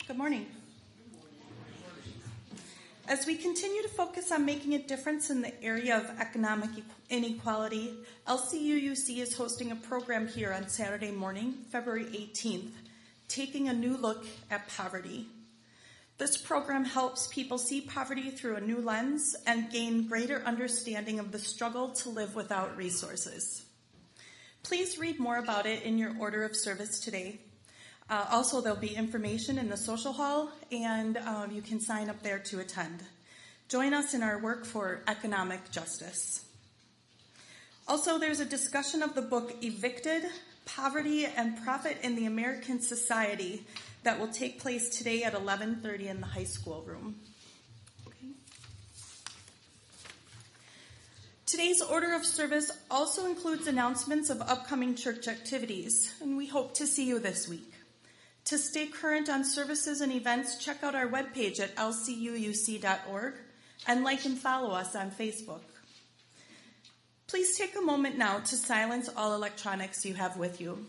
Good morning. As we continue to focus on making a difference in the area of economic inequality, LCUUC is hosting a program here on Saturday morning, February 18th, taking a new look at poverty. This program helps people see poverty through a new lens and gain greater understanding of the struggle to live without resources. Please read more about it in your order of service today. Also, there'll be information in the social hall, and you can sign up there to attend. Join us in our work for economic justice. Also, there's a discussion of the book Evicted, Poverty and Profit in the American Society that will take place today at 11:30 in the high school room. Okay. Today's order of service also includes announcements of upcoming church activities, and we hope to see you this week. To stay current on services and events, check out our webpage at lcuuc.org and like and follow us on Facebook. Please take a moment now to silence all electronics you have with you.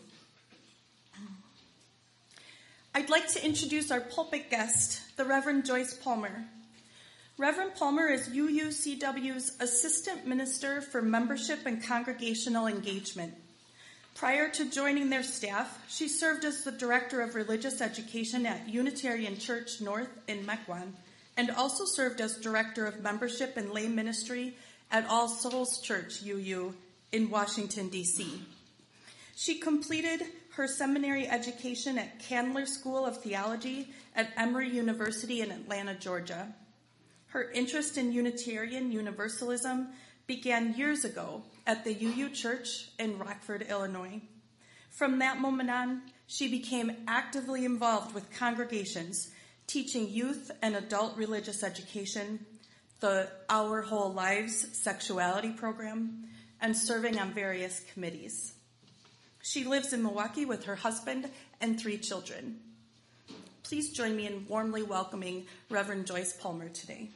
I'd like to introduce our pulpit guest, the Reverend Joyce Palmer. Reverend Palmer is UUCW's Assistant Minister for Membership and Congregational Engagement. Prior to joining their staff, she served as the Director of Religious Education at Unitarian Church North in Mequon, and also served as Director of Membership and Lay Ministry at All Souls Church, UU, in Washington, D.C. She completed her seminary education at Candler School of Theology at Emory University in Atlanta, Georgia. Her interest in Unitarian Universalism began years ago at the UU Church in Rockford, Illinois. From that moment on, she became actively involved with congregations, teaching youth and adult religious education, the Our Whole Lives sexuality program, and serving on various committees. She lives in Milwaukee with her husband and 3 children. Please join me in warmly welcoming Reverend Joyce Palmer today.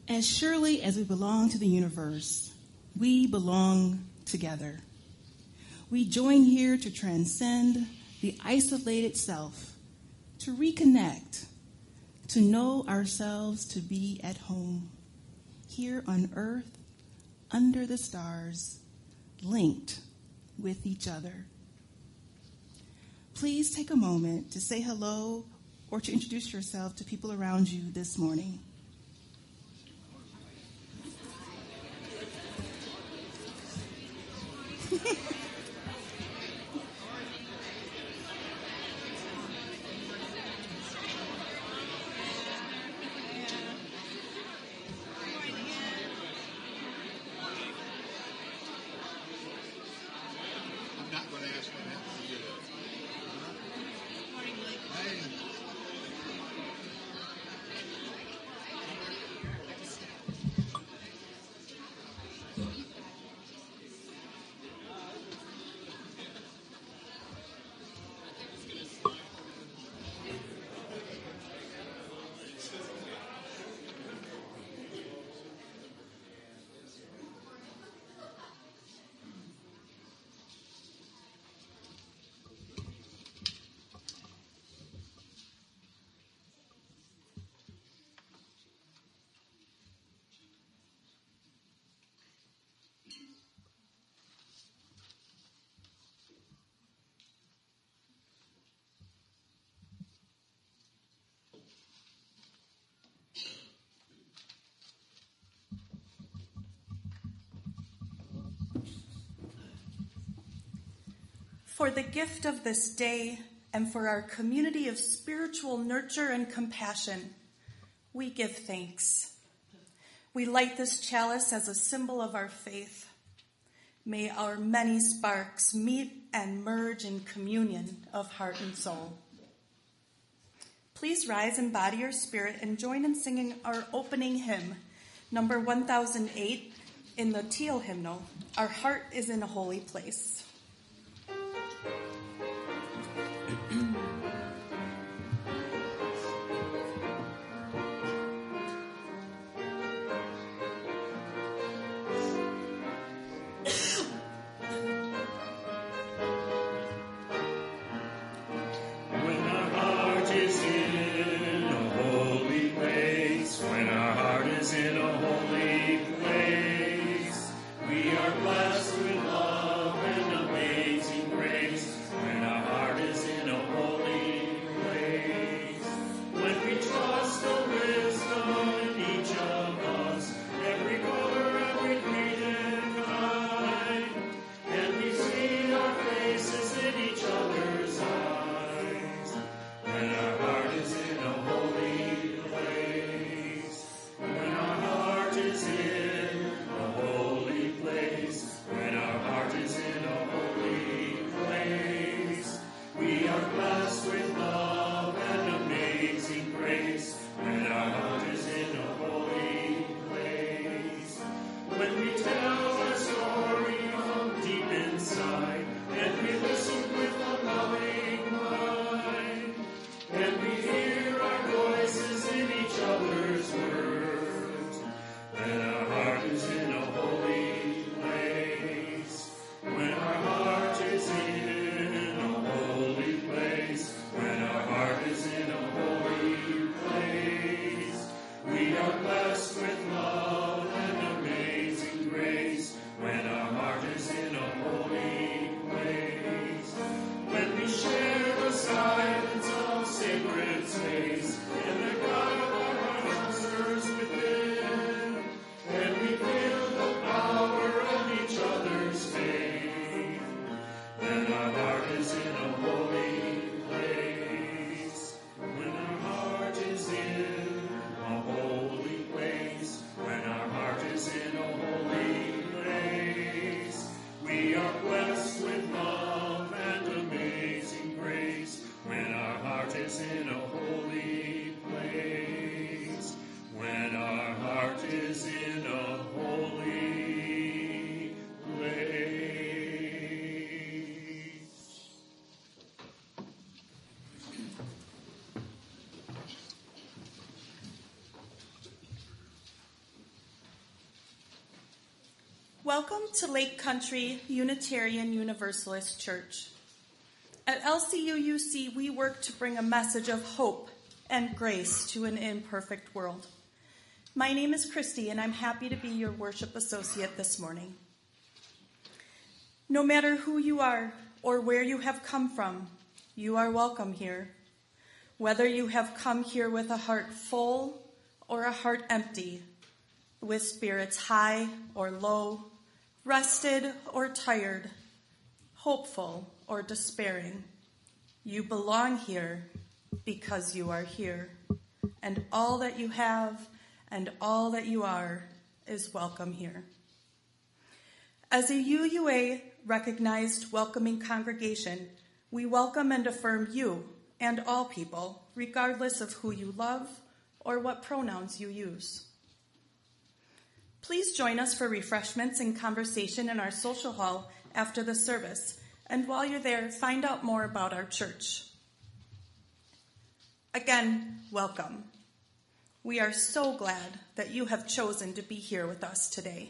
As surely as we belong to the universe, we belong together. We join here to transcend the isolated self, to reconnect, to know ourselves to be at home, here on earth, under the stars, linked with each other. Please take a moment to say hello or to introduce yourself to people around you this morning. For the gift of this day and for our community of spiritual nurture and compassion, we give thanks. We light this chalice as a symbol of our faith. May our many sparks meet and merge in communion of heart and soul. Please rise and body your spirit and join in singing our opening hymn, number 1008 in the Teal hymnal, Our Heart is in a Holy Place. Welcome to Lake Country Unitarian Universalist Church. At LCUUC, we work to bring a message of hope and grace to an imperfect world. My name is Christy, and I'm happy to be your worship associate this morning. No matter who you are or where you have come from, you are welcome here. Whether you have come here with a heart full or a heart empty, with spirits high or low, rested or tired, hopeful or despairing, you belong here because you are here, and all that you have and all that you are is welcome here. As a UUA recognized welcoming congregation, we welcome and affirm you and all people, regardless of who you love or what pronouns you use. Please join us for refreshments and conversation in our social hall after the service. And while you're there, find out more about our church. Again, welcome. We are so glad that you have chosen to be here with us today.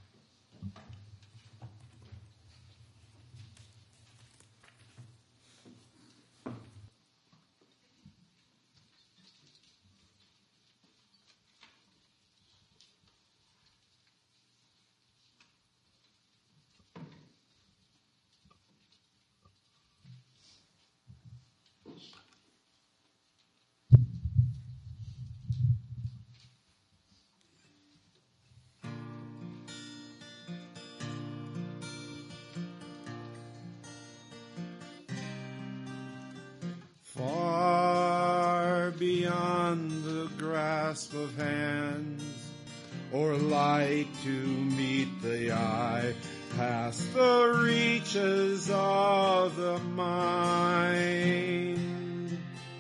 Far beyond the grasp of hands, or light to meet the eye, past the reaches of the mind.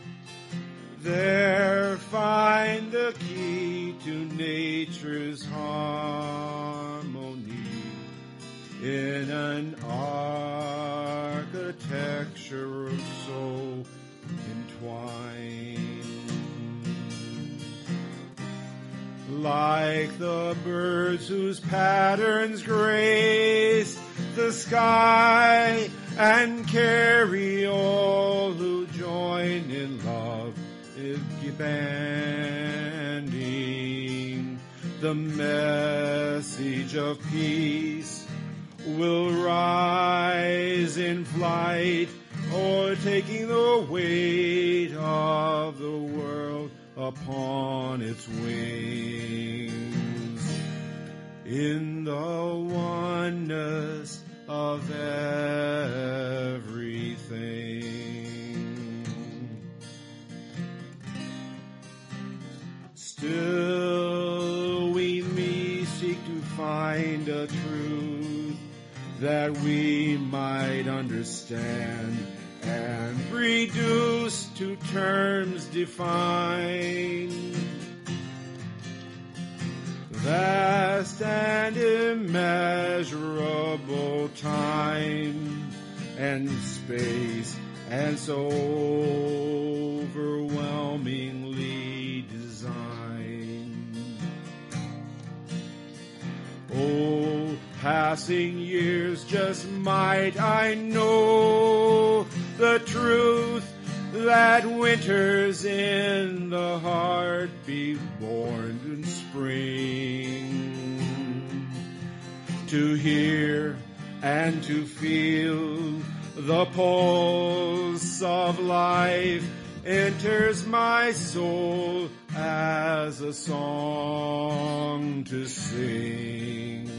There find the key to nature's harmony in an architecture so entwined. Like the birds whose patterns grace the sky and carry all who join in love, expanding the message of peace will rise in flight, or taking the weight of the world upon its wings, in the oneness of everything. Still we may seek to find a truth that we might understand and reduce to terms defined. Vast and immeasurable time and space, and so overwhelmingly designed. Oh, passing years, just might I know the truth that winters in the heart be born in spring. To hear and to feel the pulse of life enters my soul as a song to sing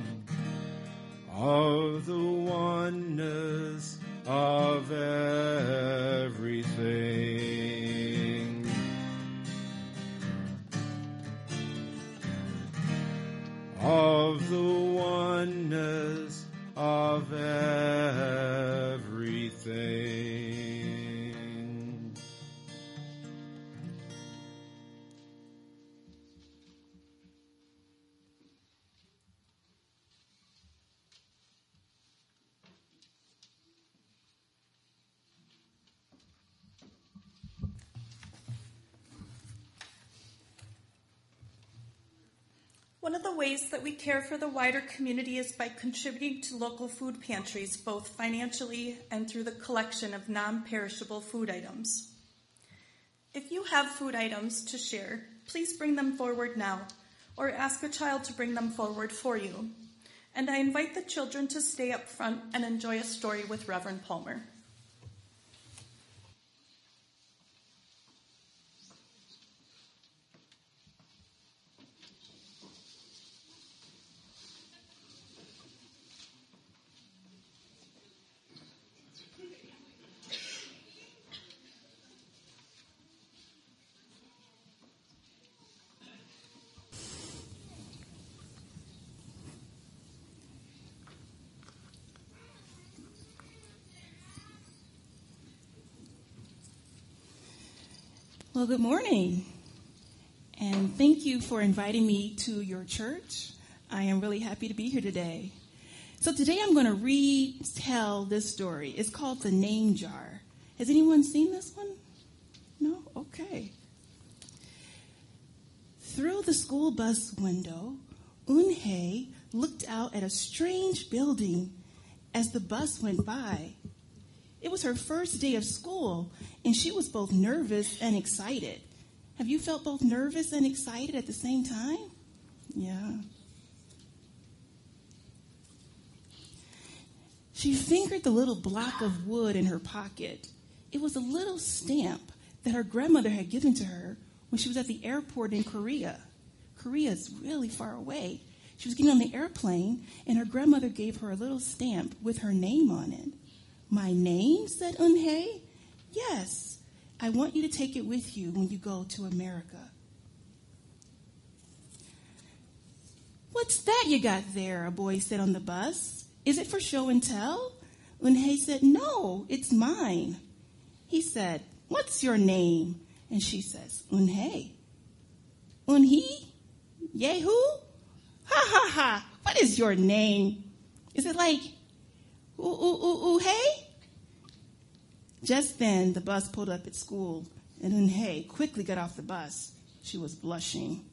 of the oneness of everything. Of the oneness of everything. One of the ways that we care for the wider community is by contributing to local food pantries, both financially and through the collection of non-perishable food items. If you have food items to share, please bring them forward now, or ask a child to bring them forward for you. And I invite the children to stay up front and enjoy a story with Reverend Palmer. Well, good morning, and thank you for inviting me to your church. I am really happy to be here today. So today I'm going to retell this story. It's called The Name Jar. Has anyone seen this one? No? Okay. Through the school bus window, Eunhae looked out at a strange building as the bus went by. It was her first day of school, and she was both nervous and excited. Have you felt both nervous and excited at the same time? Yeah. She fingered the little block of wood in her pocket. It was a little stamp that her grandmother had given to her when she was at the airport in Korea. Korea is really far away. She was getting on the airplane, and her grandmother gave her a little stamp with her name on it. My name, said Eunhae. Yes, I want you to take it with you when you go to America. What's that you got there? A boy said on the bus. Is it for show and tell? Eunhae said, no, it's mine. He said, what's your name? And she says, Eunhae. Eunhee? Yehu? Ha ha ha, what is your name? Is it like, hey? Just then, the bus pulled up at school, and Eunhae quickly got off the bus. She was blushing.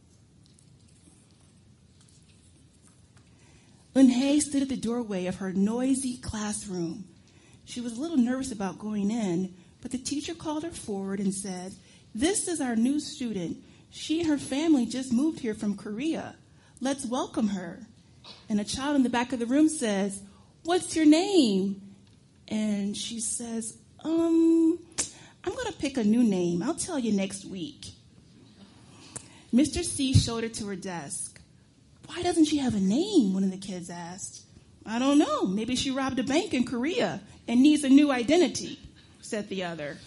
Eunhae stood at the doorway of her noisy classroom. She was a little nervous about going in, but the teacher called her forward and said, this is our new student. She and her family just moved here from Korea. Let's welcome her. And a child in the back of the room says, what's your name? And she says, I'm going to pick a new name. I'll tell you next week. Mr. C showed her to her desk. Why doesn't she have a name? One of the kids asked. I don't know. Maybe she robbed a bank in Korea and needs a new identity, said the other.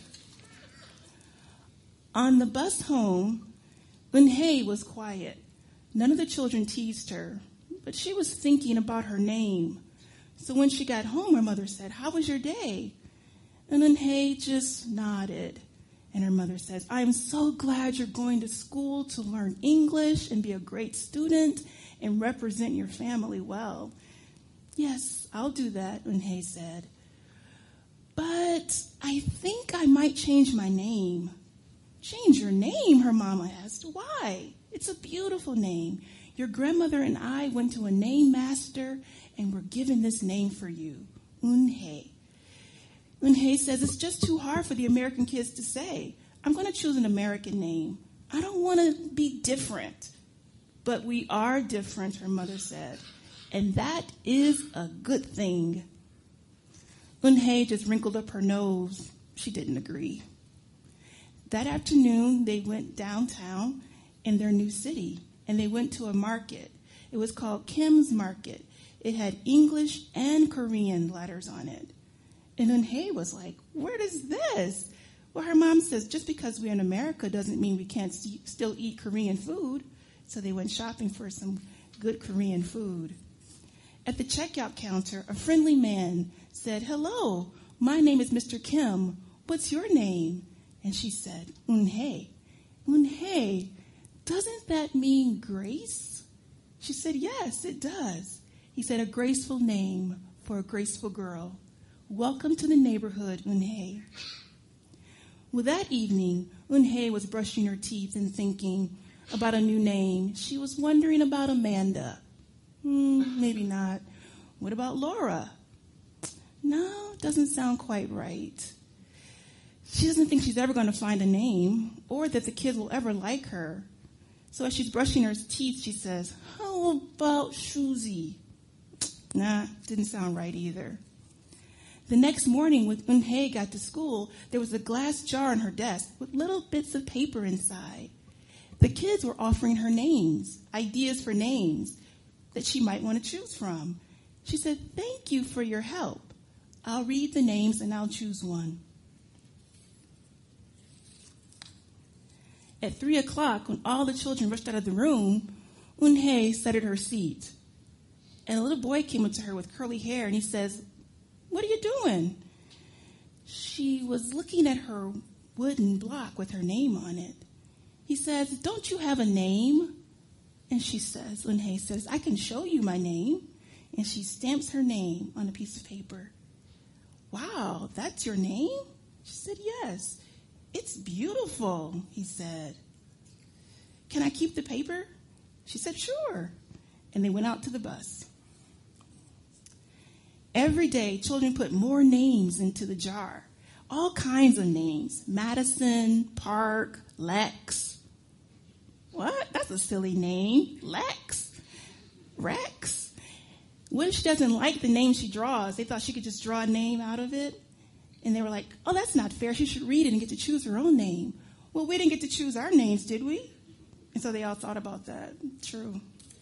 On the bus home, Eunhae was quiet. None of the children teased her, but she was thinking about her name. So when she got home, her mother said, how was your day? And Eunhae just nodded. And her mother says, I'm so glad you're going to school to learn English and be a great student and represent your family well. Yes, I'll do that, Eunhae said. But I think I might change my name. Change your name, her mama asked. Why? It's a beautiful name. Your grandmother and I went to a name master and we're given this name for you, Eunhae. Eunhae says, it's just too hard for the American kids to say. I'm going to choose an American name. I don't want to be different. But we are different, her mother said. And that is a good thing. Eunhae just wrinkled up her nose. She didn't agree. That afternoon, they went downtown in their new city, and they went to a market. It was called Kim's Market. It had English and Korean letters on it. And Eunhae was like, where is this? Well, her mom says, just because we're in America doesn't mean we can't still eat Korean food. So they went shopping for some good Korean food. At the checkout counter, a friendly man said, hello, my name is Mr. Kim. What's your name? And she said, Eunhae. Eunhae, doesn't that mean grace? She said, yes, it does. He said, a graceful name for a graceful girl. Welcome to the neighborhood, Eunhae. Well, that evening, Eunhae was brushing her teeth and thinking, about a new name. She was wondering about Amanda. Maybe not. What about Laura? No, doesn't sound quite right. She doesn't think she's ever going to find a name or that the kids will ever like her. So as she's brushing her teeth, she says, how about Shuzi? Nah, didn't sound right either. The next morning, when Eunhye got to school, there was a glass jar on her desk with little bits of paper inside. The kids were offering her names, ideas for names that she might want to choose from. She said, thank you for your help. I'll read the names and I'll choose one. At 3 o'clock, when all the children rushed out of the room, Eunhye sat at her seat. And a little boy came up to her with curly hair, and he says, what are you doing? She was looking at her wooden block with her name on it. He says, don't you have a name? And she says, Eunhye says, I can show you my name. And she stamps her name on a piece of paper. Wow, that's your name? She said, yes. It's beautiful, he said. Can I keep the paper? She said, sure. And they went out to the bus. Every day, children put more names into the jar. All kinds of names. Madison, Park, Lex. What? That's a silly name. Lex? Rex? What if she doesn't like the name she draws? They thought she could just draw a name out of it. And they were like, oh, that's not fair. She should read it and get to choose her own name. Well, we didn't get to choose our names, did we? And so they all thought about that. True.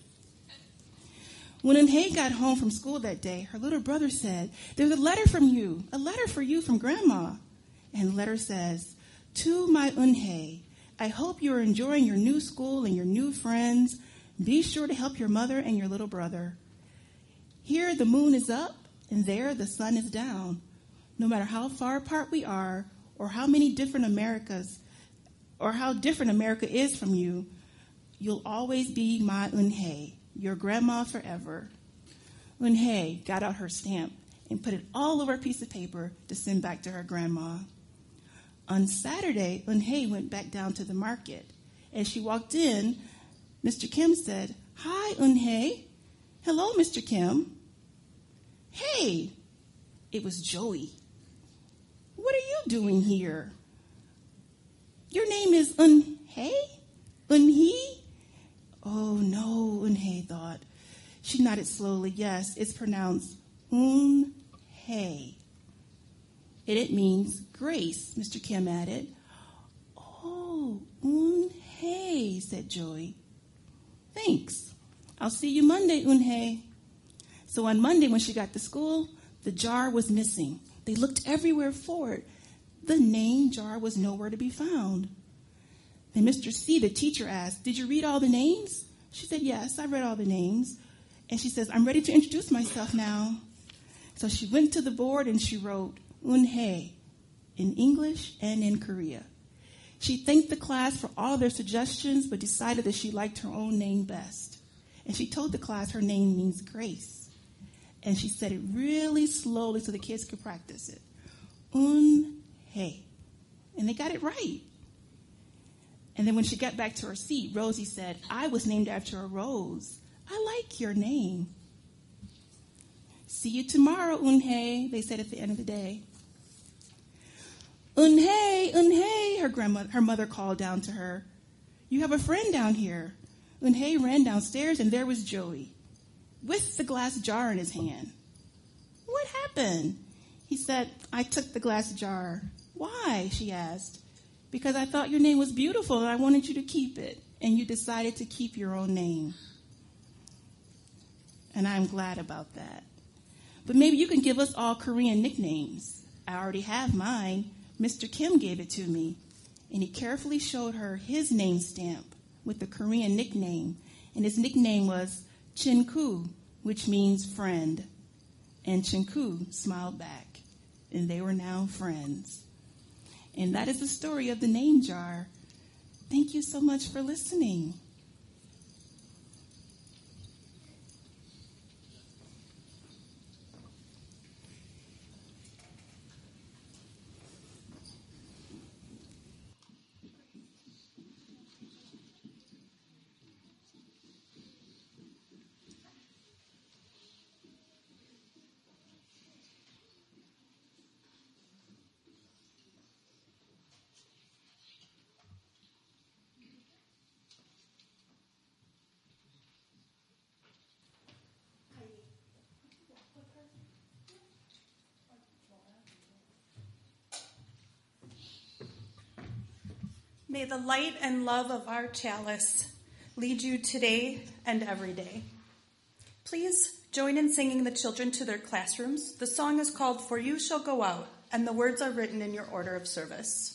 When Eunhye got home from school that day, her little brother said, there's a letter from you, a letter for you from Grandma. And the letter says, to my Eunhye, I hope you are enjoying your new school and your new friends. Be sure to help your mother and your little brother. Here the moon is up, and there the sun is down. No matter how far apart we are, or how many different Americas, or how different America is from you, you'll always be my Eunhye, your grandma forever. Eunhye got out her stamp and put it all over a piece of paper to send back to her grandma. On Saturday, Eunhye went back down to the market. As she walked in, Mr. Kim said, hi, Eunhye. Hello, Mr. Kim. Hey, it was Joey. What are you doing here? Your name is Eunhye? Eunhye? Oh, no, Eunhye thought. She nodded slowly. Yes, it's pronounced Eunhye. And it means grace, Mr. Kim added. Oh, Eunhye, said Joey. Thanks. I'll see you Monday, Eunhye. So on Monday when she got to school, the jar was missing. They looked everywhere for it. The name jar was nowhere to be found. Then Mr. C, the teacher, asked, did you read all the names? She said, yes, I read all the names. And she says, I'm ready to introduce myself now. So she went to the board and she wrote Eunhye in English and in Korea. She thanked the class for all their suggestions, but decided that she liked her own name best. And she told the class her name means grace. And she said it really slowly so the kids could practice it. Eunhye. And they got it right. And then when she got back to her seat, Rosie said, I was named after a rose. I like your name. See you tomorrow, Eunhye, they said at the end of the day. Eunhye, Eunhye, her mother called down to her. You have a friend down here. Eunhye ran downstairs and there was Joey with the glass jar in his hand. What happened? He said, I took the glass jar. Why? She asked. Because I thought your name was beautiful and I wanted you to keep it. And you decided to keep your own name. And I'm glad about that. But maybe you can give us all Korean nicknames. I already have mine. Mr. Kim gave it to me. And he carefully showed her his name stamp with the Korean nickname. And his nickname was Chinku, which means friend. And Chinku smiled back. And they were now friends. And that is the story of the name jar. Thank you so much for listening. May the light and love of our chalice lead you today and every day. Please join in singing the children to their classrooms. The song is called For You Shall Go Out, and the words are written in your order of service.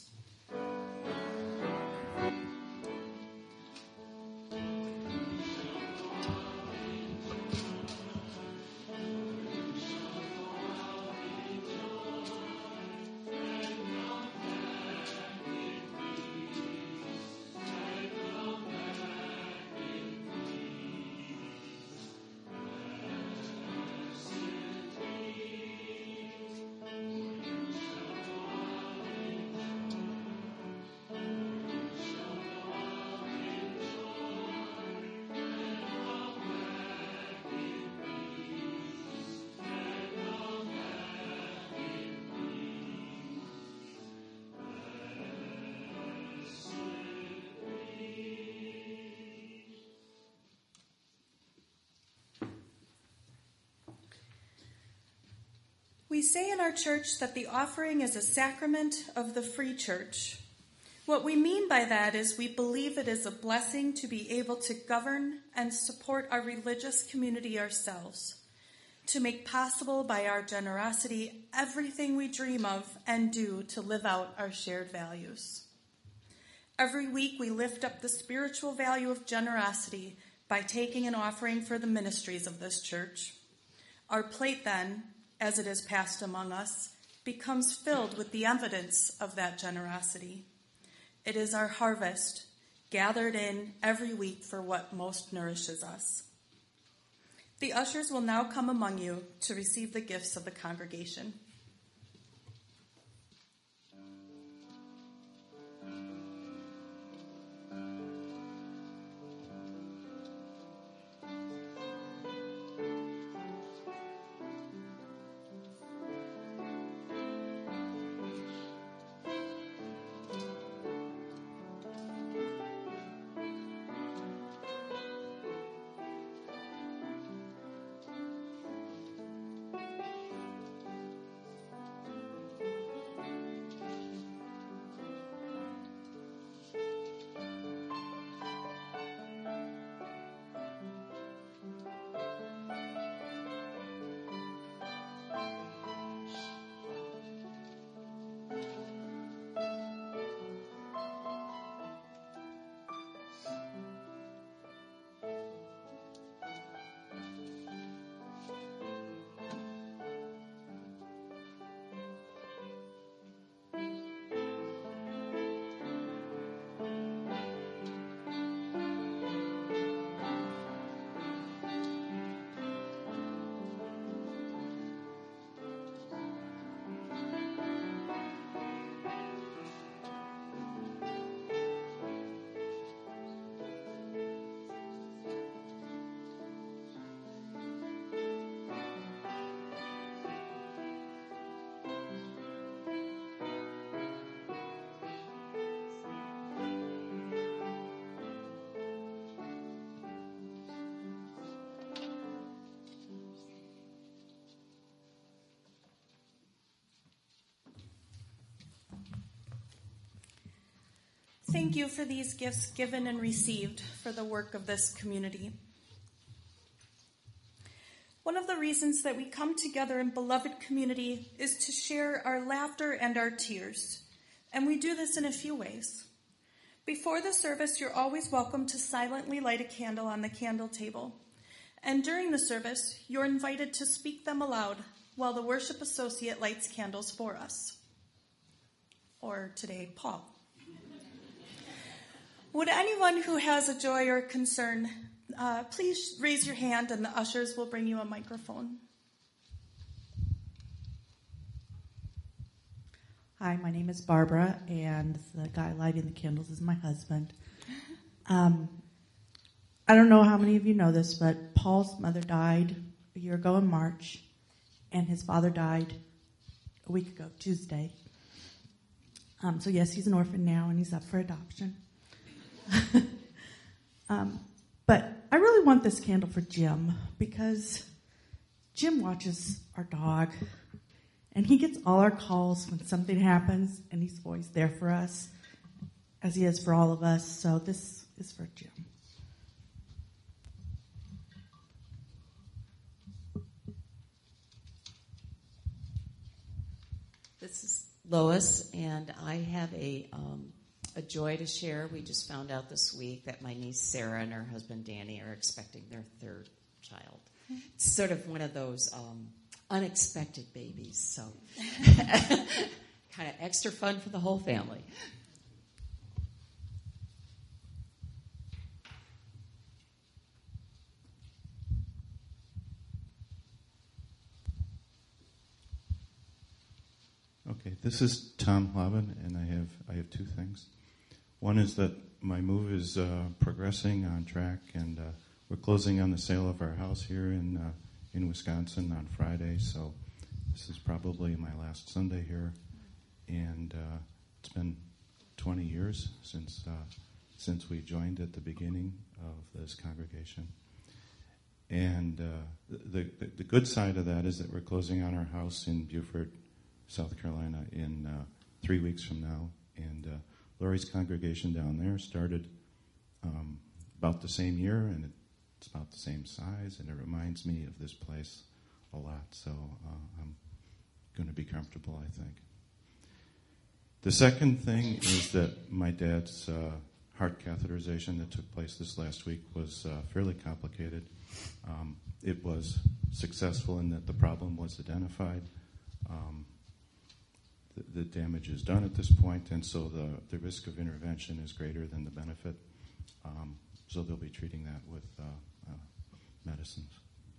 We say in our church that the offering is a sacrament of the free church. What we mean by that is we believe it is a blessing to be able to govern and support our religious community ourselves, to make possible by our generosity everything we dream of and do to live out our shared values. Every week we lift up the spiritual value of generosity by taking an offering for the ministries of this church. Our plate then, as it is passed among us, becomes filled with the evidence of that generosity. It is our harvest, gathered in every week for what most nourishes us. The ushers will now come among you to receive the gifts of the congregation. Thank you for these gifts given and received for the work of this community. One of the reasons that we come together in beloved community is to share our laughter and our tears, and we do this in a few ways. Before the service, you're always welcome to silently light a candle on the candle table, and during the service, you're invited to speak them aloud while the worship associate lights candles for us. Or today, Paul. Would anyone who has a joy or concern, please raise your hand and the ushers will bring you a microphone. Hi, my name is Barbara, and the guy lighting the candles is my husband. I don't know how many of you know this, but Paul's mother died a year ago in March, and his father died a week ago, Tuesday. So yes, he's an orphan now, and he's up for adoption. But I really want this candle for Jim, because Jim watches our dog, and he gets all our calls when something happens, and he's always there for us. as he is for all of us. So this is for Jim. This is Lois, and I have a joy to share. We just found out this week that my niece Sarah and her husband Danny are expecting their third child. It's sort of one of those unexpected babies, so kind of extra fun for the whole family. Okay, this is Tom Hlaben, and I have two things. One is that my move is progressing on track, and we're closing on the sale of our house here in Wisconsin on Friday. So this is probably my last Sunday here, and it's been 20 years since we joined at the beginning of this congregation. And the good side of that is that we're closing on our house in Beaufort, South Carolina in 3 weeks from now. And Lori's congregation down there started about the same year, and it's about the same size, and it reminds me of this place a lot. So I'm going to be comfortable, I think. The second thing is that my dad's heart catheterization that took place this last week was fairly complicated. It was successful in that the problem was identified. The damage is done at this point, and so the risk of intervention is greater than the benefit. So they'll be treating that with medicines.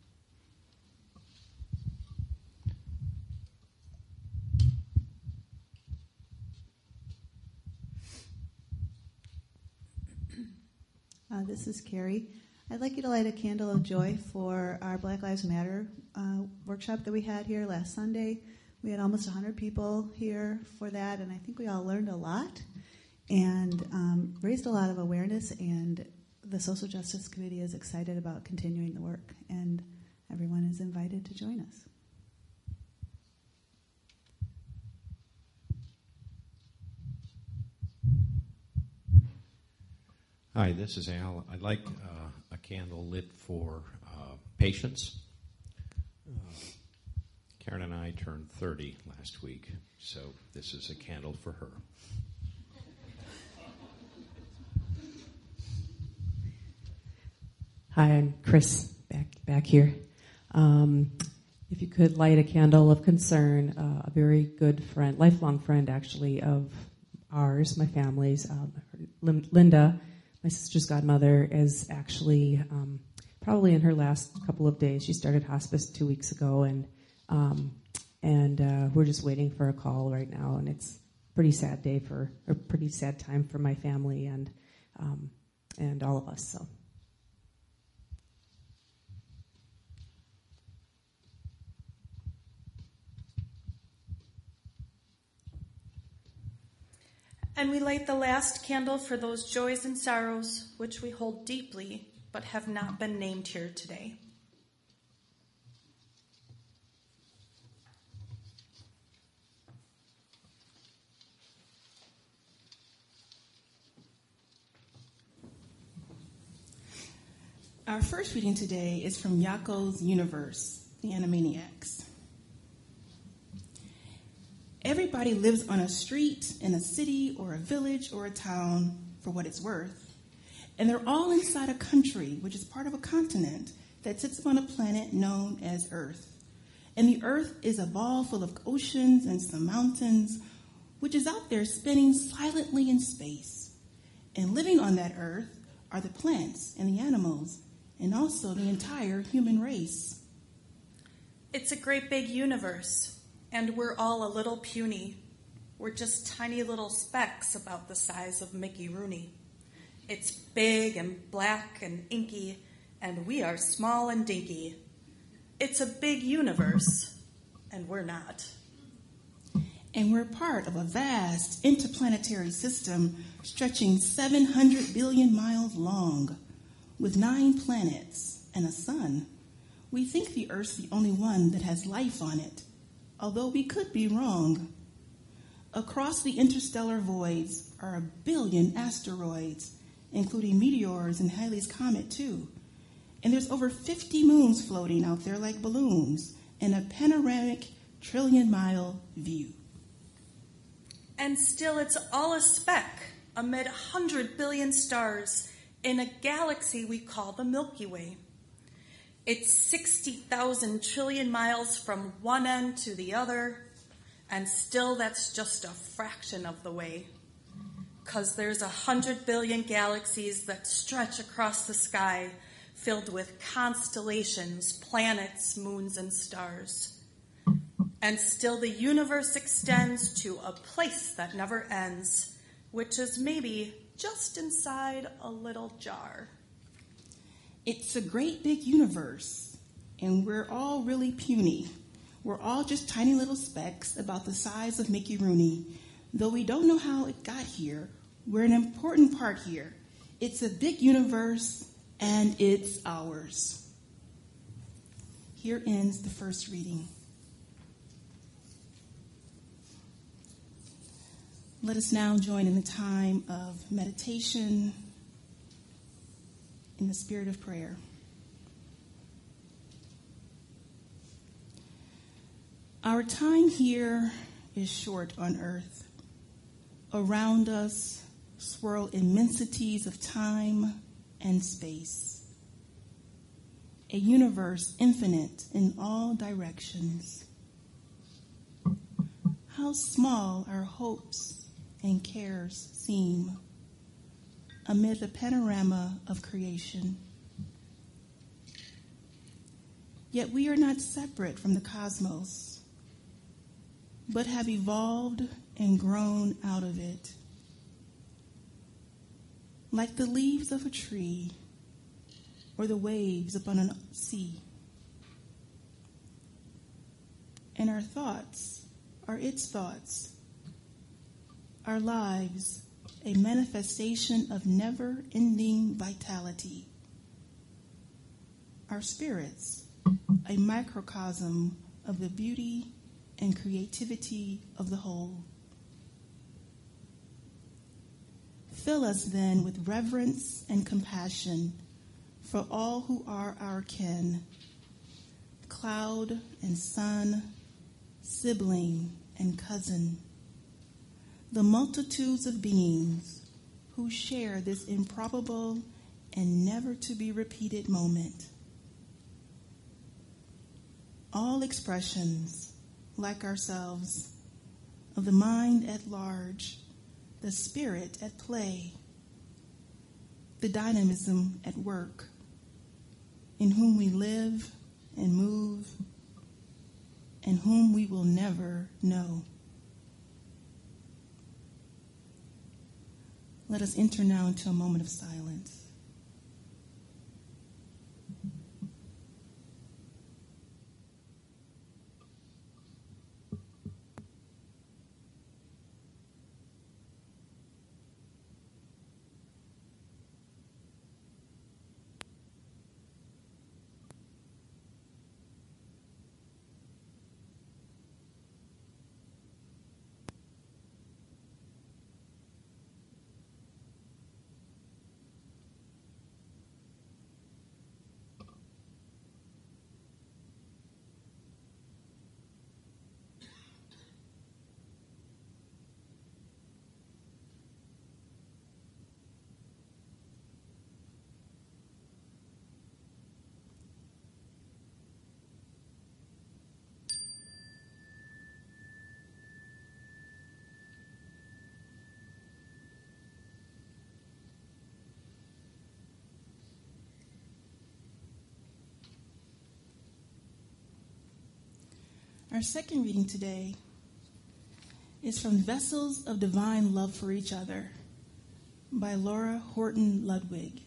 This is Carrie. I'd like you to light a candle of joy for our Black Lives Matter workshop that we had here last Sunday. We had almost 100 people here for that, and I think we all learned a lot and raised a lot of awareness, and the Social Justice Committee is excited about continuing the work, and everyone is invited to join us. Hi, this is Al. I'd like a candle lit for patience. Karen and I turned 30 last week, so this is a candle for her. Hi, I'm Chris, back here. If you could light a candle of concern, a very good friend, lifelong friend actually, of ours, my family's, Linda, my sister's godmother, is actually probably in her last couple of days. She started hospice 2 weeks ago, and we're just waiting for a call right now, and it's a pretty sad time for my family and all of us. So. And we light the last candle for those joys and sorrows which we hold deeply but have not been named here today. Our first reading today is from Yako's Universe, the Animaniacs. Everybody lives on a street, in a city, or a village, or a town, for what it's worth. And they're all inside a country, which is part of a continent, that sits on a planet known as Earth. And the Earth is a ball full of oceans and some mountains, which is out there spinning silently in space. And living on that Earth are the plants and the animals, and also the entire human race. It's a great big universe, and we're all a little puny. We're just tiny little specks about the size of Mickey Rooney. It's big and black and inky, and we are small and dinky. It's a big universe, and we're not. And we're part of a vast interplanetary system stretching 700 billion miles long, with 9 planets and a sun. We think the Earth's the only one that has life on it, although we could be wrong. Across the interstellar voids are 1 billion asteroids, including meteors and Halley's Comet, too. And there's over 50 moons floating out there like balloons in a panoramic trillion-mile view. And still it's all a speck amid 100 billion stars in a galaxy we call the Milky Way. It's 60,000 trillion miles from one end to the other, and still that's just a fraction of the way. 'Cause there's 100 billion galaxies that stretch across the sky, filled with constellations, planets, moons, and stars. And still the universe extends to a place that never ends, which is maybe just inside a little jar. It's a great big universe, and we're all really puny. We're all just tiny little specks about the size of Mickey Rooney. Though we don't know how it got here, we're an important part here. It's a big universe, and it's ours. Here ends the first reading. Let us now join in the time of meditation in the spirit of prayer. Our time here is short on earth. Around us swirl immensities of time and space, a universe infinite in all directions. How small our hopes and cares seem amid the panorama of creation. Yet we are not separate from the cosmos, but have evolved and grown out of it. Like the leaves of a tree or the waves upon a sea. And our thoughts are its thoughts. Our lives, a manifestation of never-ending vitality. Our spirits, a microcosm of the beauty and creativity of the whole. Fill us then with reverence and compassion for all who are our kin, cloud and sun, sibling and cousin, the multitudes of beings who share this improbable and never to be repeated moment. All expressions, like ourselves, of the mind at large, the spirit at play, the dynamism at work, in whom we live and move, and whom we will never know. Let us enter now into a moment of silence. Our second reading today is from Vessels of Divine Love for Each Other by Laura Horton Ludwig.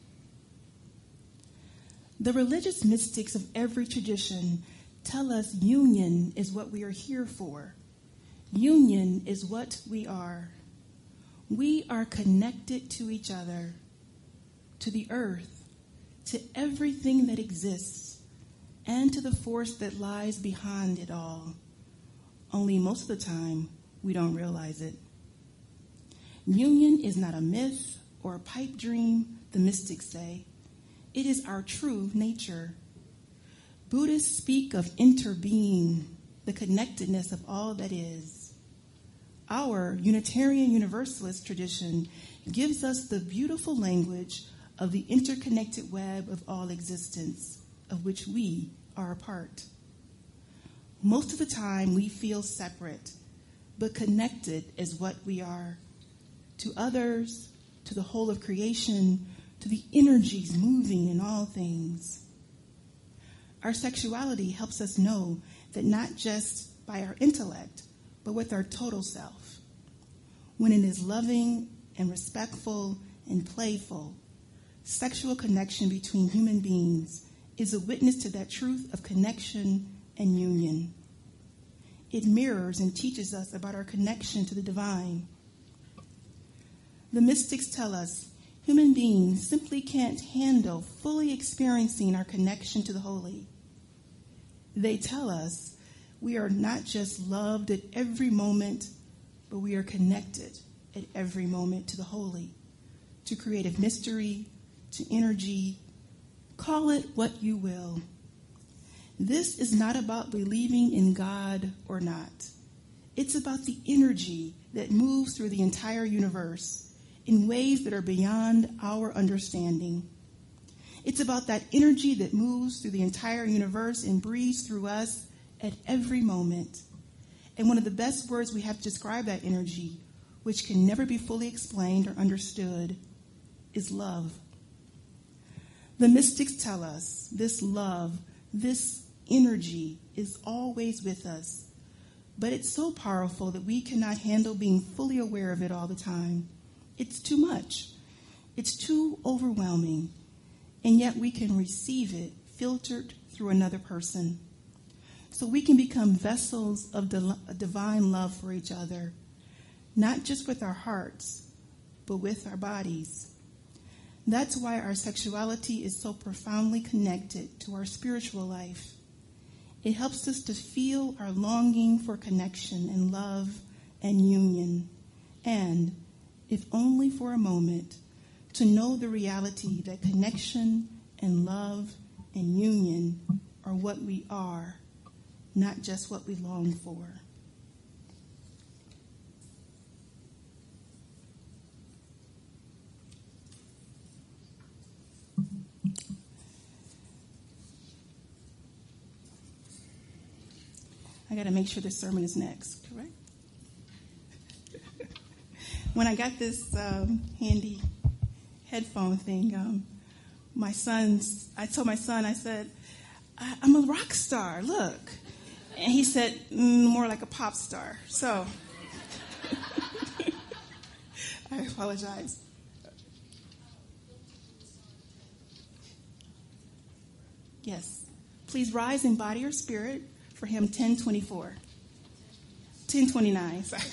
The religious mystics of every tradition tell us union is what we are here for. Union is what we are. We are connected to each other, to the earth, to everything that exists, and to the force that lies behind it all. Only most of the time, we don't realize it. Union is not a myth or a pipe dream, the mystics say. It is our true nature. Buddhists speak of interbeing, the connectedness of all that is. Our Unitarian Universalist tradition gives us the beautiful language of the interconnected web of all existence, of which we are a part. Most of the time, we feel separate, but connected is what we are. To others, to the whole of creation, to the energies moving in all things. Our sexuality helps us know that not just by our intellect, but with our total self. When it is loving and respectful and playful, sexual connection between human beings is a witness to that truth of connection and union. It mirrors and teaches us about our connection to the divine. The mystics tell us human beings simply can't handle fully experiencing our connection to the holy. They tell us we are not just loved at every moment, but we are connected at every moment to the holy, to creative mystery, to energy. Call it what you will. This is not about believing in God or not. It's about the energy that moves through the entire universe in ways that are beyond our understanding. It's about that energy that moves through the entire universe and breathes through us at every moment. And one of the best words we have to describe that energy, which can never be fully explained or understood, is love. The mystics tell us this love, this energy is always with us, but it's so powerful that we cannot handle being fully aware of it all the time. It's too much. It's too overwhelming. And yet we can receive it filtered through another person. So we can become vessels of divine love for each other, not just with our hearts, but with our bodies. That's why our sexuality is so profoundly connected to our spiritual life. It helps us to feel our longing for connection and love and union, and, if only for a moment, to know the reality that connection and love and union are what we are, not just what we long for. I got to make sure this sermon is next, correct? When I got this handy headphone thing, I told my son, I said, I'm a rock star, look. And he said, more like a pop star. So, I apologize. Yes. Please rise in body or spirit for hymn 1024. 1029, sorry.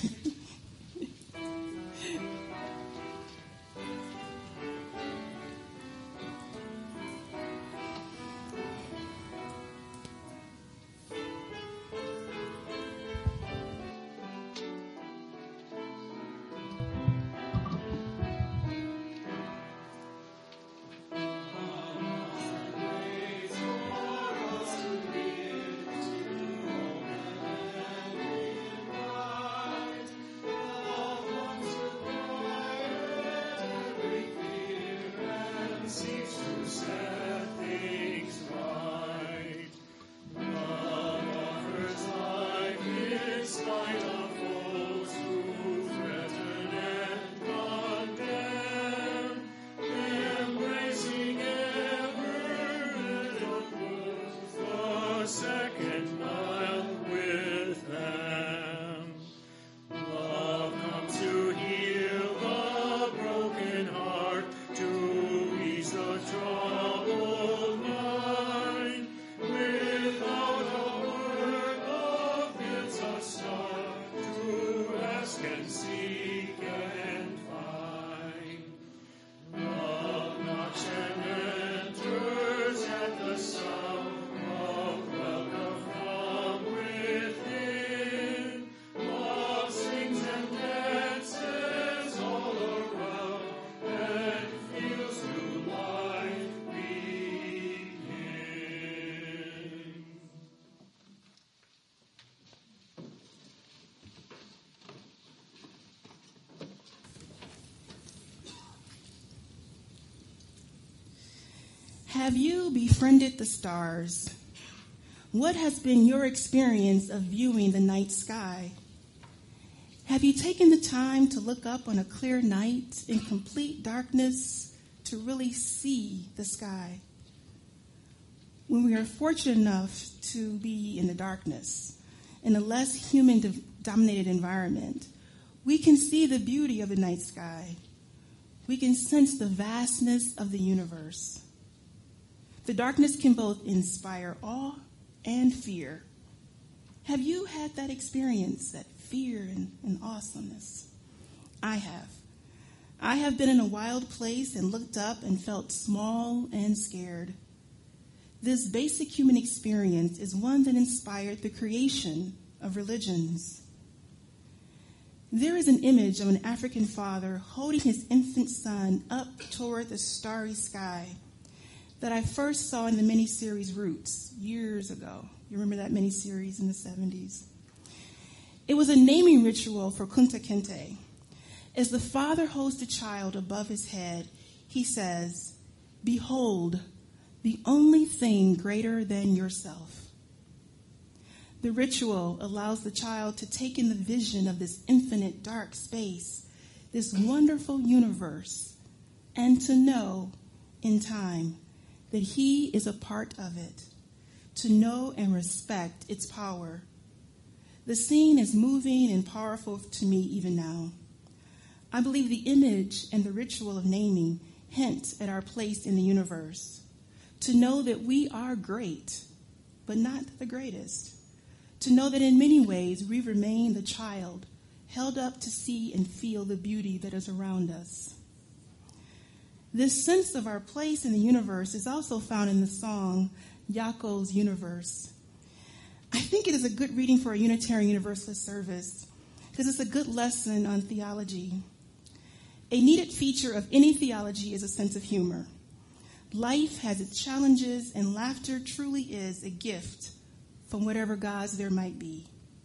Have you befriended the stars? What has been your experience of viewing the night sky? Have you taken the time to look up on a clear night in complete darkness to really see the sky? When we are fortunate enough to be in the darkness, in a less human-dominated environment, we can see the beauty of the night sky. We can sense the vastness of the universe. The darkness can both inspire awe and fear. Have you had that experience, that fear and awesomeness? I have. I have been in a wild place and looked up and felt small and scared. This basic human experience is one that inspired the creation of religions. There is an image of an African father holding his infant son up toward the starry sky that I first saw in the miniseries Roots years ago. You remember that miniseries in the 70s? It was a naming ritual for Kunta Kinte. As the father holds the child above his head, he says, "Behold, the only thing greater than yourself." The ritual allows the child to take in the vision of this infinite dark space, this wonderful universe, and to know in time that he is a part of it, to know and respect its power. The scene is moving and powerful to me even now. I believe the image and the ritual of naming hint at our place in the universe, to know that we are great, but not the greatest, to know that in many ways we remain the child held up to see and feel the beauty that is around us. This sense of our place in the universe is also found in the song Yaakov's Universe. I think it is a good reading for a Unitarian Universalist service because it's a good lesson on theology. A needed feature of any theology is a sense of humor. Life has its challenges, and laughter truly is a gift from whatever gods there might be.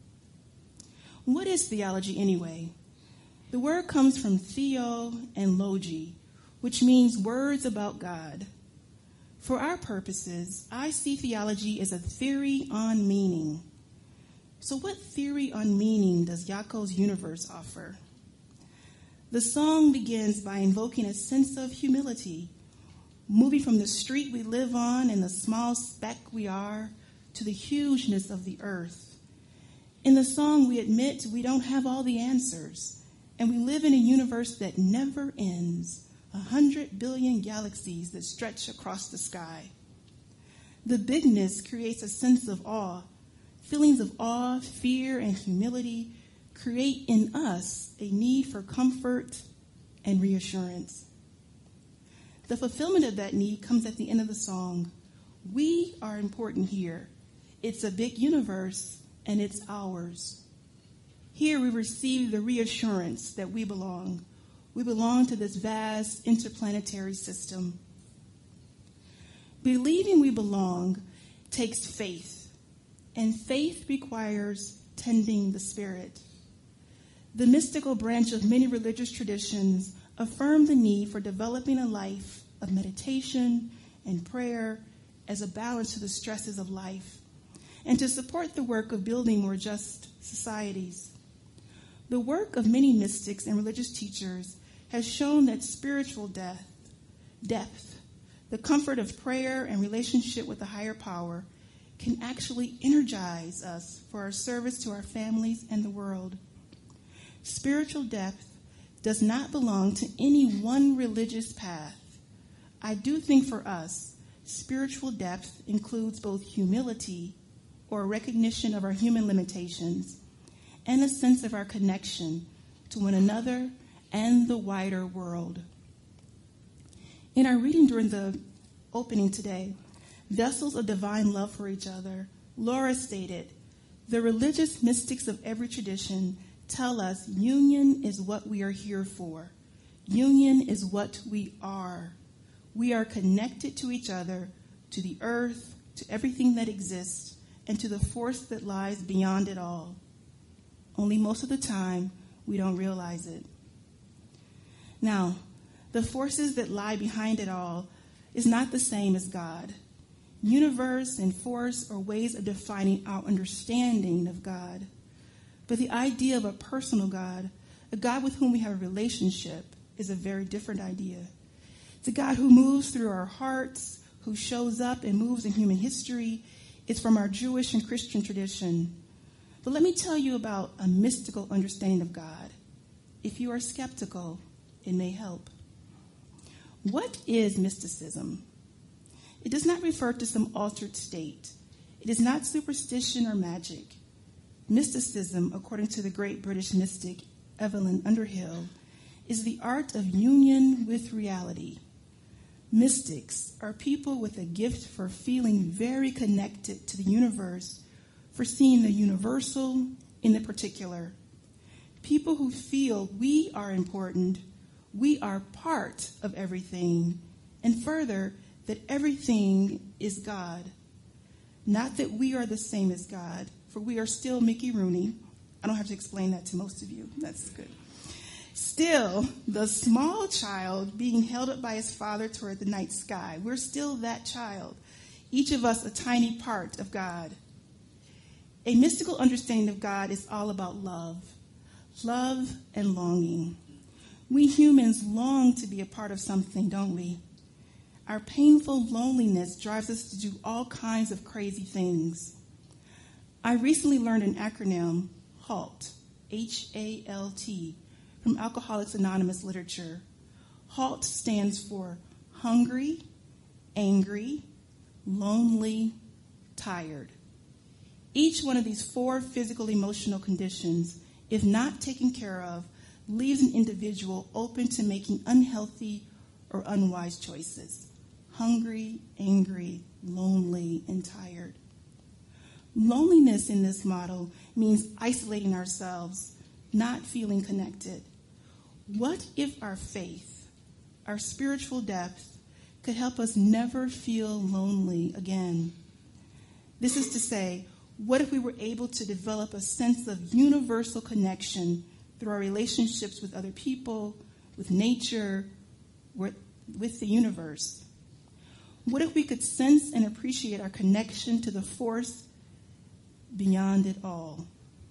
What is theology anyway? The word comes from theo and logi, which means words about God. For our purposes, I see theology as a theory on meaning. So what theory on meaning does Yaakov's Universe offer? The song begins by invoking a sense of humility, moving from the street we live on and the small speck we are to the hugeness of the earth. In the song, we admit we don't have all the answers, and we live in a universe that never ends, 100 billion galaxies that stretch across the sky. The bigness creates a sense of awe. Feelings of awe, fear, and humility create in us a need for comfort and reassurance. The fulfillment of that need comes at the end of the song. We are important here. It's a big universe, and it's ours. Here we receive the reassurance that we belong. We belong to this vast interplanetary system. Believing we belong takes faith, and faith requires tending the spirit. The mystical branch of many religious traditions affirm the need for developing a life of meditation and prayer as a balance to the stresses of life, and to support the work of building more just societies. The work of many mystics and religious teachers has shown that spiritual depth, the comfort of prayer and relationship with the higher power, can actually energize us for our service to our families and the world. Spiritual depth does not belong to any one religious path. I do think for us, spiritual depth includes both humility, or recognition of our human limitations, and a sense of our connection to one another and the wider world. In our reading during the opening today, Vessels of Divine Love for Each Other, Laura stated, "The religious mystics of every tradition tell us union is what we are here for. Union is what we are. We are connected to each other, to the earth, to everything that exists, and to the force that lies beyond it all. Only most of the time, we don't realize it." Now, the forces that lie behind it all is not the same as God. Universe and force are ways of defining our understanding of God. But the idea of a personal God, a God with whom we have a relationship, is a very different idea. It's a God who moves through our hearts, who shows up and moves in human history. It's from our Jewish and Christian tradition. But let me tell you about a mystical understanding of God. If you are skeptical, it may help. What is mysticism? It does not refer to some altered state. It is not superstition or magic. Mysticism, according to the great British mystic Evelyn Underhill, is the art of union with reality. Mystics are people with a gift for feeling very connected to the universe, for seeing the universal in the particular. People who feel we are important, we are part of everything, and further, that everything is God. Not that we are the same as God, for we are still Mickey Rooney. I don't have to explain that to most of you. That's good. Still, the small child being held up by his father toward the night sky. We're still that child, each of us a tiny part of God. A mystical understanding of God is all about love and longing. We humans long to be a part of something, don't we? Our painful loneliness drives us to do all kinds of crazy things. I recently learned an acronym, HALT, H-A-L-T, from Alcoholics Anonymous literature. HALT stands for hungry, angry, lonely, tired. Each one of these 4 physical emotional conditions, if not taken care of, leaves an individual open to making unhealthy or unwise choices. Hungry, angry, lonely, and tired. Loneliness in this model means isolating ourselves, not feeling connected. What if our faith, our spiritual depth, could help us never feel lonely again? This is to say, what if we were able to develop a sense of universal connection through our relationships with other people, with nature, with the universe? What if we could sense and appreciate our connection to the force beyond it all?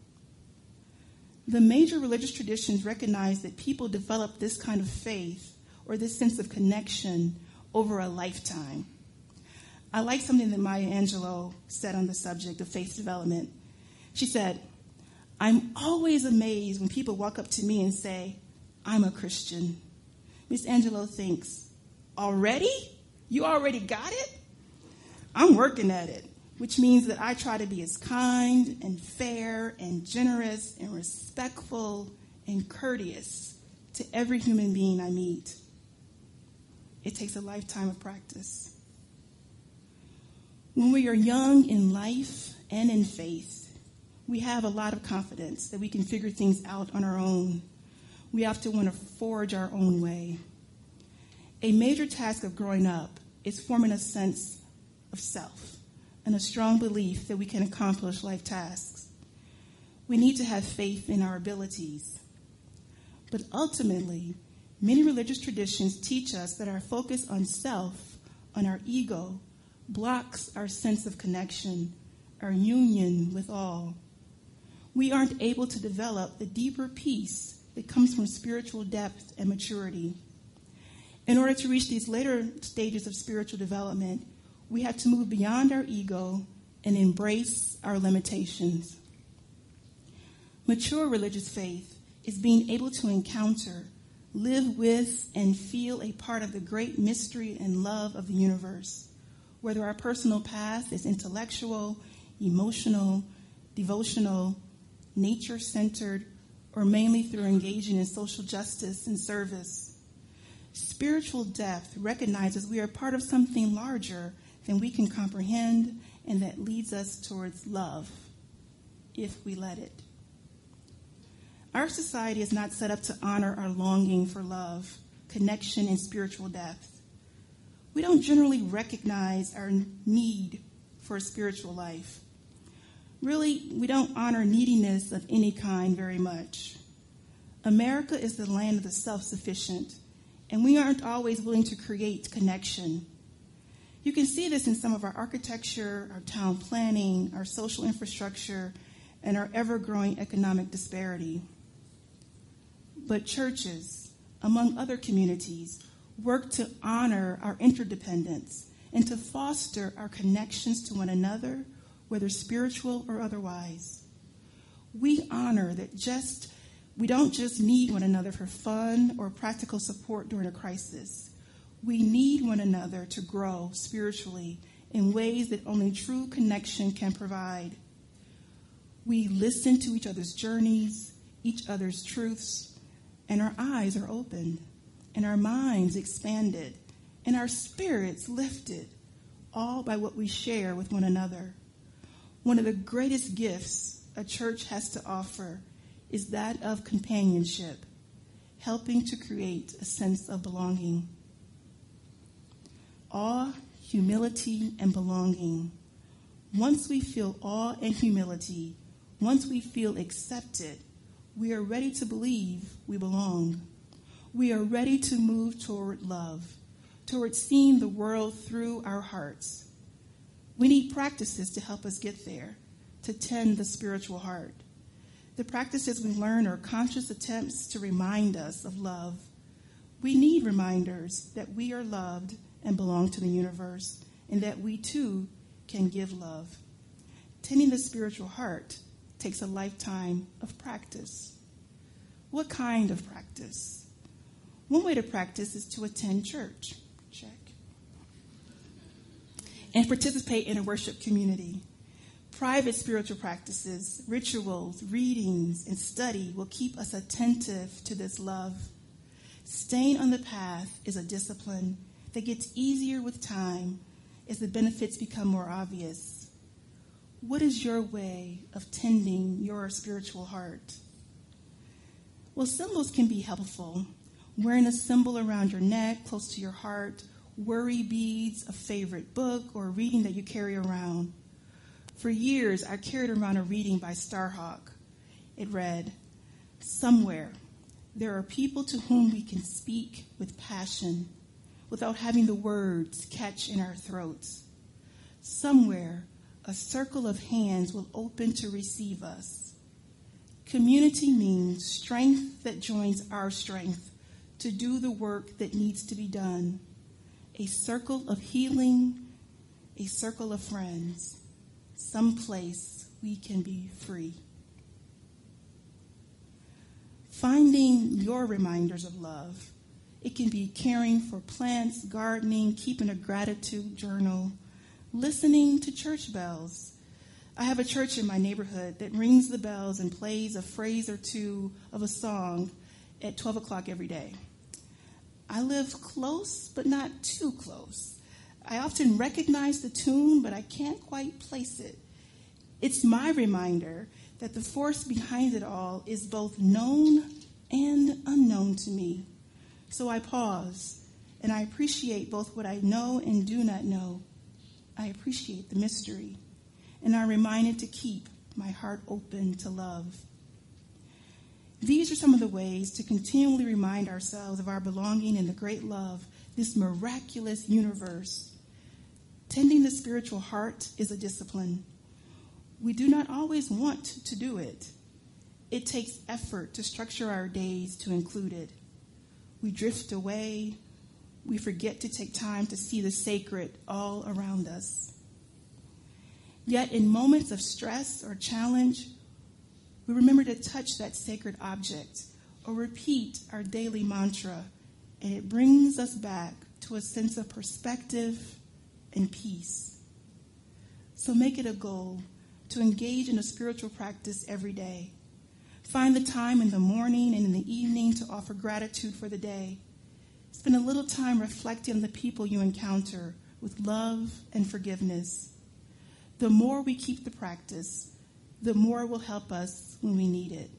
The major religious traditions recognize that people develop this kind of faith or this sense of connection over a lifetime. I like something that Maya Angelou said on the subject of faith development. She said, "I'm always amazed when people walk up to me and say, 'I'm a Christian.' Miss Angelou thinks, 'Already? You already got it?' I'm working at it, which means that I try to be as kind and fair and generous and respectful and courteous to every human being I meet. It takes a lifetime of practice. When we are young in life and in faith, we have a lot of confidence that we can figure things out on our own. We often want to forge our own way. A major task of growing up is forming a sense of self and a strong belief that we can accomplish life tasks. We need to have faith in our abilities. But ultimately, many religious traditions teach us that our focus on self, on our ego, blocks our sense of connection, our union with all. We aren't able to develop the deeper peace that comes from spiritual depth and maturity. In order to reach these later stages of spiritual development, we have to move beyond our ego and embrace our limitations. Mature religious faith is being able to encounter, live with, and feel a part of the great mystery and love of the universe, whether our personal path is intellectual, emotional, devotional, nature-centered, or mainly through engaging in social justice and service. Spiritual depth recognizes we are part of something larger than we can comprehend and that leads us towards love, if we let it. Our society is not set up to honor our longing for love, connection, and spiritual depth. We don't generally recognize our need for a spiritual life. Really, we don't honor neediness of any kind very much. America is the land of the self-sufficient, and we aren't always willing to create connection. You can see this in some of our architecture, our town planning, our social infrastructure, and our ever-growing economic disparity. But churches, among other communities, work to honor our interdependence and to foster our connections to one another, whether spiritual or otherwise. We honor that we don't just need one another for fun or practical support during a crisis. We need one another to grow spiritually in ways that only true connection can provide. We listen to each other's journeys, each other's truths, and our eyes are opened, and our minds expanded, and our spirits lifted, all by what we share with one another. One of the greatest gifts a church has to offer is that of companionship, helping to create a sense of belonging. Awe, humility, and belonging. Once we feel awe and humility, once we feel accepted, we are ready to believe we belong. We are ready to move toward love, toward seeing the world through our hearts. We need practices to help us get there, to tend the spiritual heart. The practices we learn are conscious attempts to remind us of love. We need reminders that we are loved and belong to the universe, and that we too can give love. Tending the spiritual heart takes a lifetime of practice. What kind of practice? One way to practice is to attend church. Check. And participate in a worship community. Private spiritual practices, rituals, readings, and study will keep us attentive to this love. Staying on the path is a discipline that gets easier with time as the benefits become more obvious. What is your way of tending your spiritual heart? Well, symbols can be helpful. Wearing a symbol around your neck, close to your heart, worry beads, a favorite book, or a reading that you carry around. For years, I carried around a reading by Starhawk. It read, "Somewhere, there are people to whom we can speak with passion without having the words catch in our throats. Somewhere, a circle of hands will open to receive us. Community means strength that joins our strength to do the work that needs to be done. A circle of healing, a circle of friends, someplace we can be free." Finding your reminders of love. It can be caring for plants, gardening, keeping a gratitude journal, listening to church bells. I have a church in my neighborhood that rings the bells and plays a phrase or two of a song at 12 o'clock every day. I live close, but not too close. I often recognize the tune, but I can't quite place it. It's my reminder that the force behind it all is both known and unknown to me. So I pause, and I appreciate both what I know and do not know. I appreciate the mystery, and I'm reminded to keep my heart open to love. These are some of the ways to continually remind ourselves of our belonging in the great love, this miraculous universe. Tending the spiritual heart is a discipline. We do not always want to do it. It takes effort to structure our days to include it. We drift away. We forget to take time to see the sacred all around us. Yet in moments of stress or challenge, we remember to touch that sacred object or repeat our daily mantra, and it brings us back to a sense of perspective and peace. So make it a goal to engage in a spiritual practice every day. Find the time in the morning and in the evening to offer gratitude for the day. Spend a little time reflecting on the people you encounter with love and forgiveness. The more we keep the practice, the more it will help us when we need it.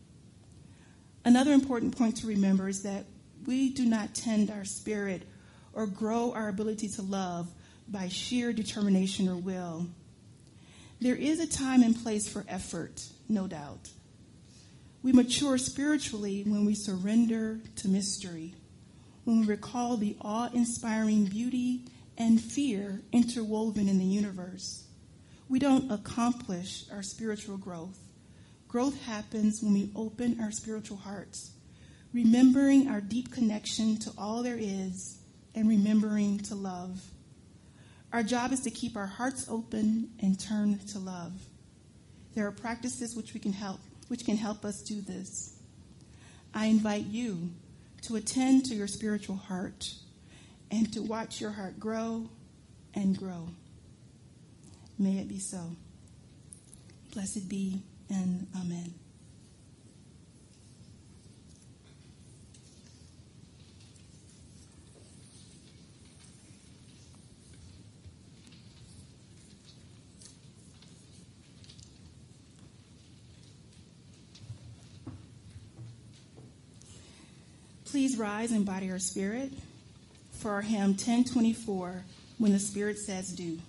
Another important point to remember is that we do not tend our spirit or grow our ability to love by sheer determination or will. There is a time and place for effort, no doubt. We mature spiritually when we surrender to mystery, when we recall the awe-inspiring beauty and fear interwoven in the universe. We don't accomplish our spiritual growth. Growth happens when we open our spiritual hearts, remembering our deep connection to all there is and remembering to love. Our job is to keep our hearts open and turn to love. There are practices which can help us do this. I invite you to attend to your spiritual heart and to watch your heart grow and grow. May it be so. Blessed be, and amen. Please rise and body our spirit for our hymn 1024, When the Spirit Says Do.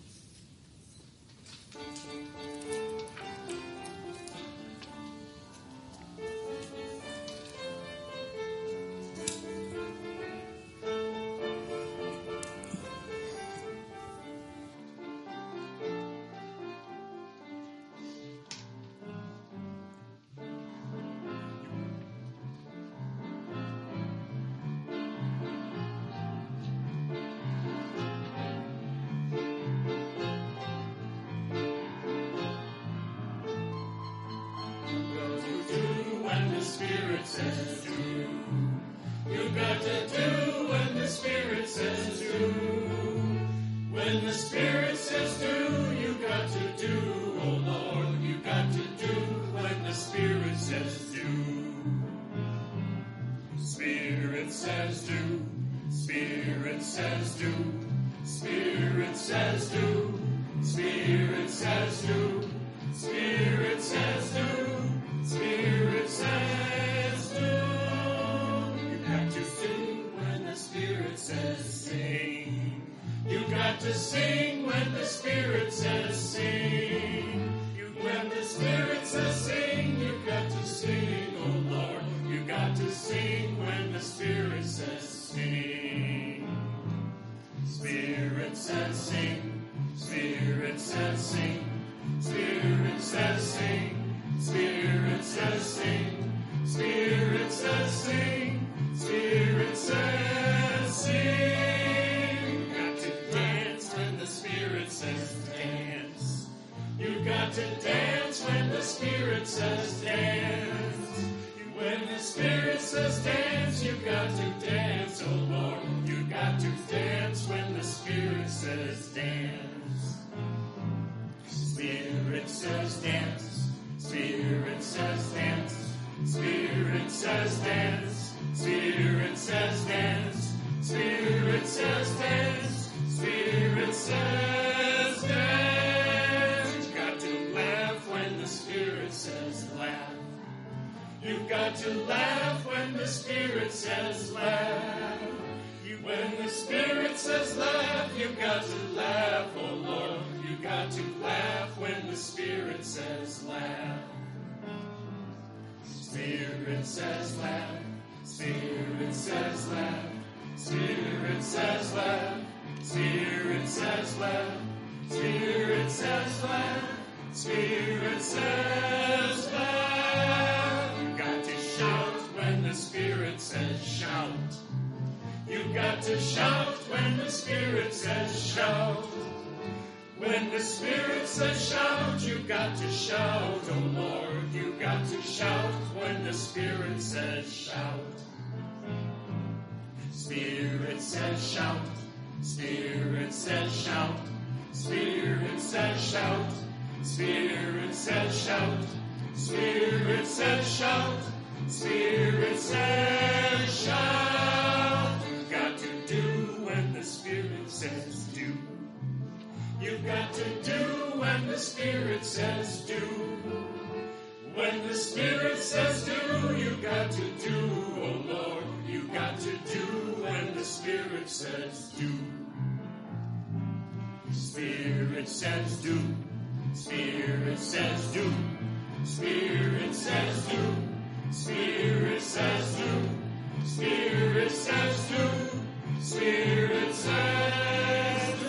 Spirit says do.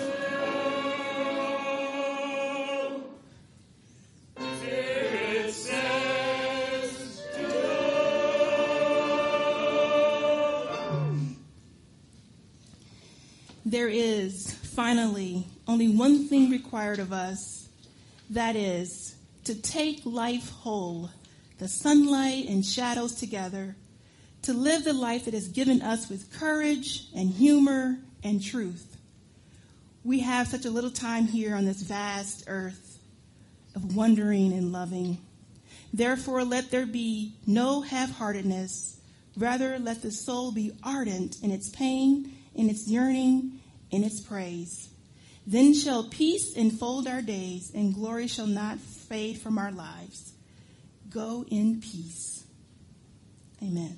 There is, finally, only one thing required of us, that is, to take life whole, the sunlight and shadows together, to live the life that is given us with courage and humor and truth. We have such a little time here on this vast earth of wondering and loving. Therefore, let there be no half-heartedness. Rather, let the soul be ardent in its pain, in its yearning, in its praise. Then shall peace enfold our days, and glory shall not fade from our lives. Go in peace. Amen.